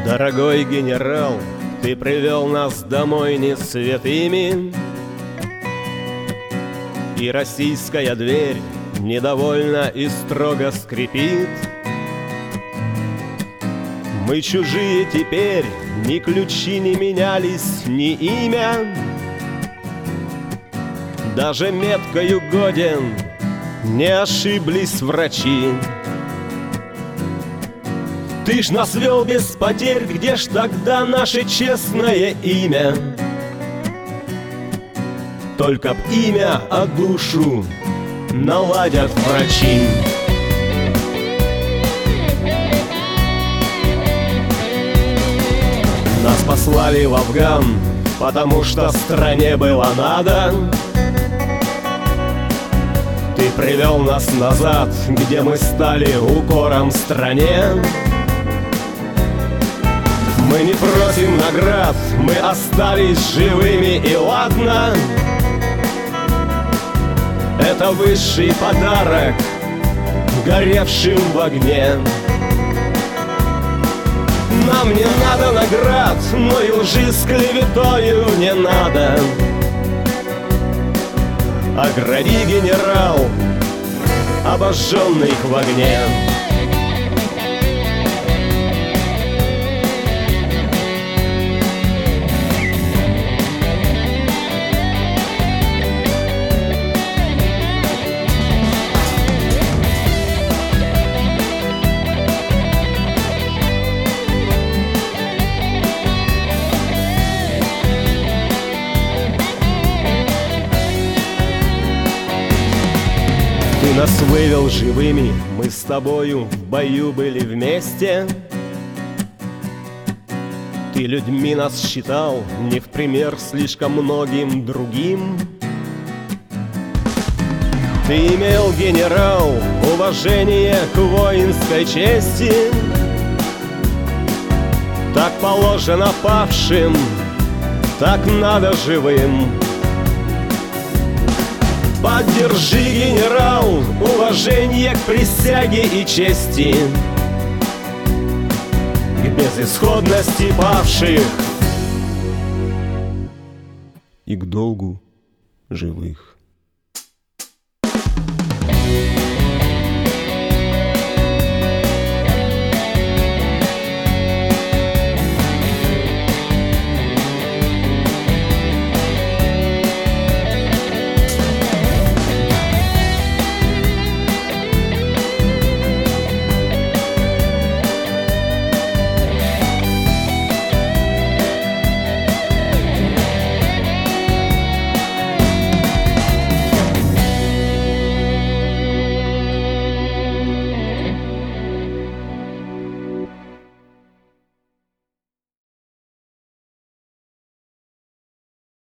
Дорогой генерал, ты привел нас домой не святыми, и российская дверь недовольно и строго скрипит. Мы чужие теперь, ни ключи не менялись, ни имя. Даже меткою годен не ошиблись врачи. Ты ж нас вел без потерь, где ж тогда наше честное имя? Только б имя, а душу наладят врачи. Нас послали в Афган, потому что стране было надо. Ты привел нас назад, где мы стали укором стране. Мы не просим наград, мы остались живыми, и ладно. Это высший подарок горевшим в огне. Нам не надо наград, но и лжи с клеветою не надо. Огради, генерал, обожженных в огне. Ты нас вывел живыми, мы с тобою в бою были вместе. Ты людьми нас считал, не в пример слишком многим другим. Ты имел, генерал, уважение к воинской чести. Так положено павшим, так надо живым. Поддержи, генерал, уважение к присяге и чести, к безысходности павших и к долгу живых.